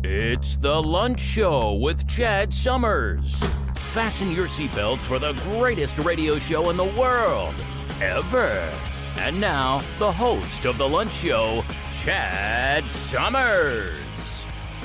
It's The Lunch Show with Chad Summers. Fasten your seatbelts for the greatest radio show in the world, ever. And now, the host of The Lunch Show, Chad Summers.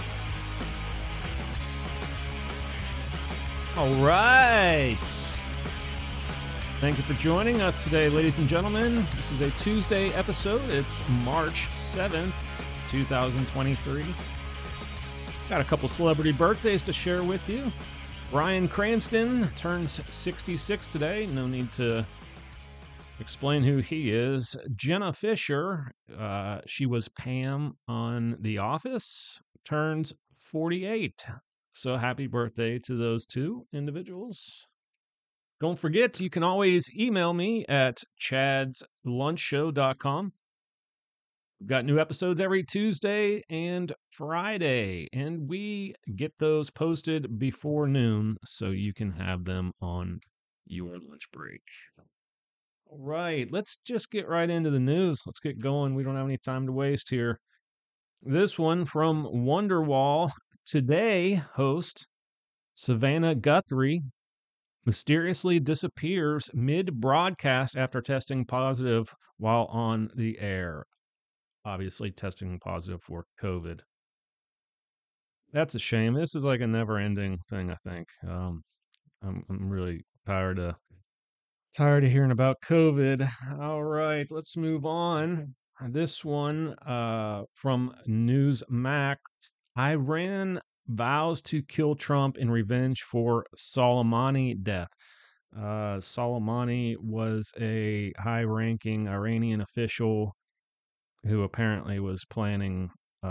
All right. Thank you for joining us today, ladies and gentlemen. This is a Tuesday episode. It's March 7th, 2023. Got a couple celebrity birthdays to share with you. Bryan Cranston turns 66 today. No need to explain who he is. Jenna Fischer, she was Pam on The Office, turns 48. So happy birthday to those two individuals. Don't forget, you can always email me at chadslunchshow.com. We've got new episodes every Tuesday and Friday, and we get those posted before noon so you can have them on your lunch break. All right, let's just get right into the news. Let's get going. We don't have any time to waste here. This one from Wonderwall. Today, host Savannah Guthrie mysteriously disappears mid-broadcast after testing positive while on the air. Obviously testing positive for COVID. That's a shame. This is like a never-ending thing, I think. I'm really tired of hearing about COVID. All right, let's move on. This one from Newsmax. Iran vows to kill Trump in revenge for Soleimani death. Soleimani was a high-ranking Iranian official who apparently was planning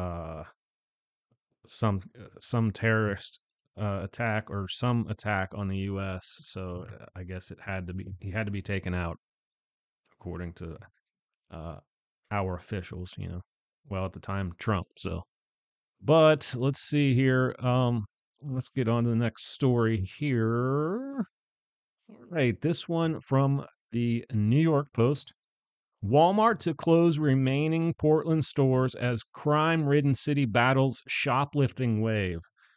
some terrorist attack or some attack on the U.S. So I guess he had to be taken out, according to our officials. Well, at the time, Trump. So, but let's see here. Let's get on to the next story here. All right, this one from the New York Post. Walmart to close remaining Portland stores as crime-ridden city battles shoplifting wave.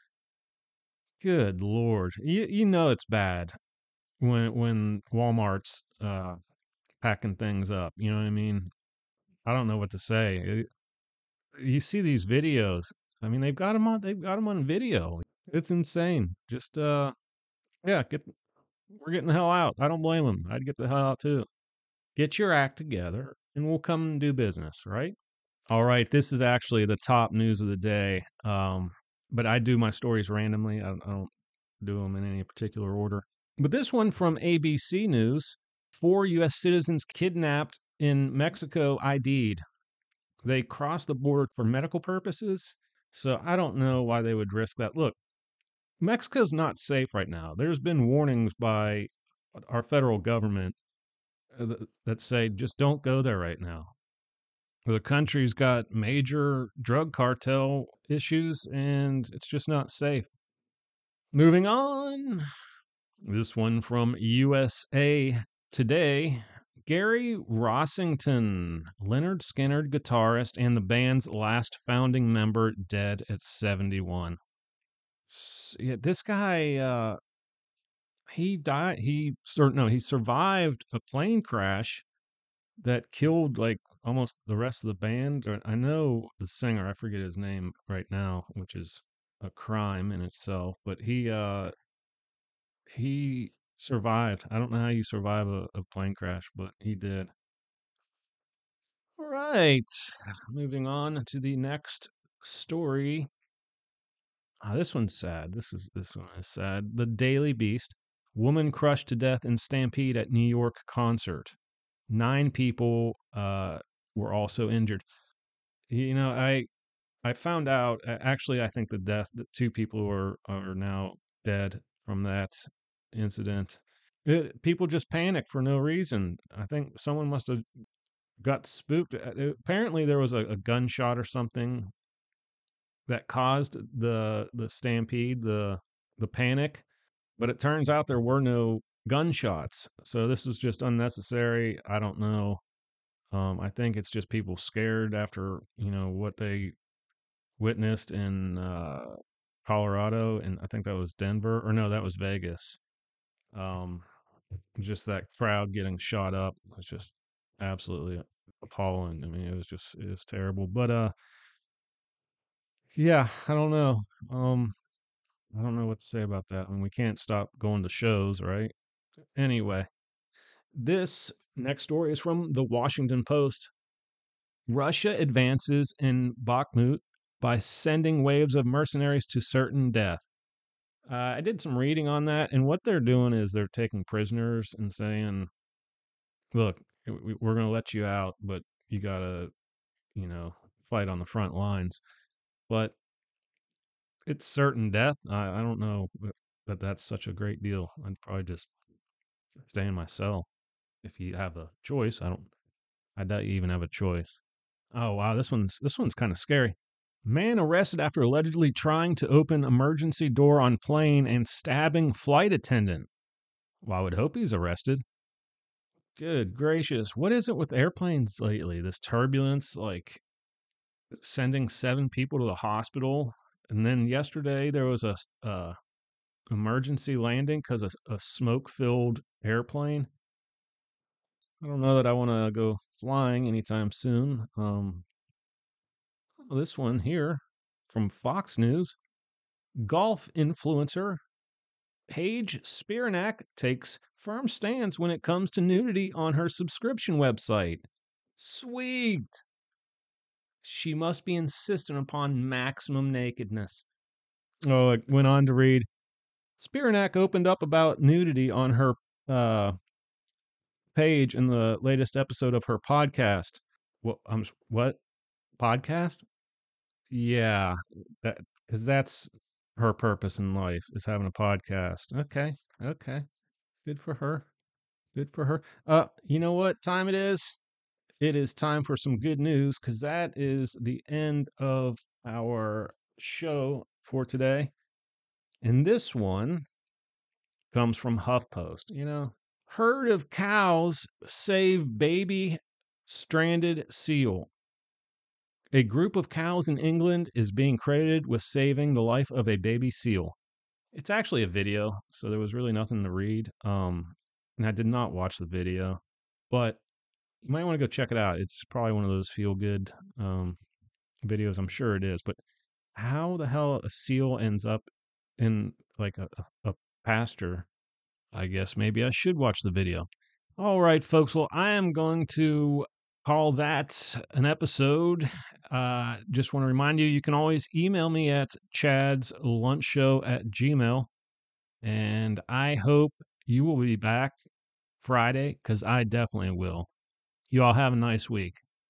Good Lord. You know it's bad when Walmart's packing things up. You know what I mean? I don't know what to say. You see these videos. I mean, they've got them on video. It's insane. Just we're getting the hell out. I don't blame them. I'd get the hell out too. Get your act together, and we'll come and do business, right? All right, this is actually the top news of the day, but I do my stories randomly. I don't do them in any particular order. But this one from ABC News, 4 U.S. citizens kidnapped in Mexico ID'd. They crossed the border for medical purposes, so I don't know why they would risk that. Look, Mexico's not safe right now. There's been warnings by our federal government that say just don't go there right now. The country's got major drug cartel issues and it's just not safe. Moving on. This one from USA Today. Gary Rossington, Lynyrd Skynyrd guitarist and the band's last founding member, dead at 71. Yeah, this guy he died. He survived a plane crash that killed like almost the rest of the band. I know the singer, I forget his name right now, which is a crime in itself, but he survived. I don't know how you survive a plane crash, but he did. All right, moving on to the next story. This one's sad. This one is sad. The Daily Beast. Woman crushed to death in stampede at New York concert. 9 people were also injured. I found out, actually, I think that 2 people are now dead from that incident. People just panic for no reason. I think someone must have got spooked. Apparently, there was a gunshot or something that caused the stampede, the panic. But it turns out there were no gunshots. So this was just unnecessary. I don't know. I think it's just people scared after, what they witnessed in Colorado, and I think that was Denver, or no, that was Vegas. Just that crowd getting shot up was just absolutely appalling. I mean, it was terrible. But yeah, I don't know. I don't know what to say about that. I mean, we can't stop going to shows, right? Anyway, this next story is from the Washington Post. Russia advances in Bakhmut by sending waves of mercenaries to certain death. I did some reading on that, and what they're doing is they're taking prisoners and saying, look, we're going to let you out, but you got to, fight on the front lines. But it's certain death. I don't know that that's such a great deal. I'd probably just stay in my cell if you have a choice. I doubt you even have a choice. Oh wow, this one's kind of scary. Man arrested after allegedly trying to open emergency door on plane and stabbing flight attendant. Well, I would hope he's arrested. Good gracious. What is it with airplanes lately? This turbulence, like sending 7 people to the hospital. And then yesterday there was a emergency landing because of a smoke-filled airplane. I don't know that I want to go flying anytime soon. This one here from Fox News. Golf influencer Paige Spiranak takes firm stance when it comes to nudity on her subscription website. Sweet. She must be insistent upon maximum nakedness. Oh, it went on to read, Spiranak opened up about nudity on her page in the latest episode of her podcast. What podcast? Yeah, because that's her purpose in life is having a podcast. Okay, good for her. Good for her. You know what time it is? It is time for some good news because that is the end of our show for today. And this one comes from HuffPost. Herd of cows save baby stranded seal. A group of cows in England is being credited with saving the life of a baby seal. It's actually a video, so there was really nothing to read. And I did not watch the video, but you might want to go check it out. It's probably one of those feel-good videos. I'm sure it is. But how the hell a seal ends up in like a pasture? I guess maybe I should watch the video. All right, folks. Well, I am going to call that an episode. Just want to remind you can always email me at chadslunchshow@gmail.com. And I hope you will be back Friday because I definitely will. You all have a nice week.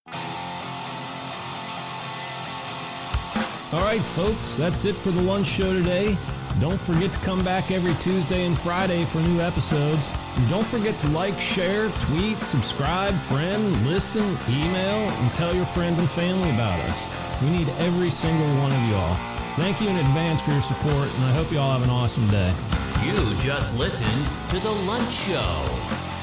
All right, folks, that's it for the lunch show today. Don't forget to come back every Tuesday and Friday for new episodes. And don't forget to like, share, tweet, subscribe, friend, listen, email, and tell your friends and family about us. We need every single one of y'all. Thank you in advance for your support, and I hope you all have an awesome day. You just listened to The Lunch Show.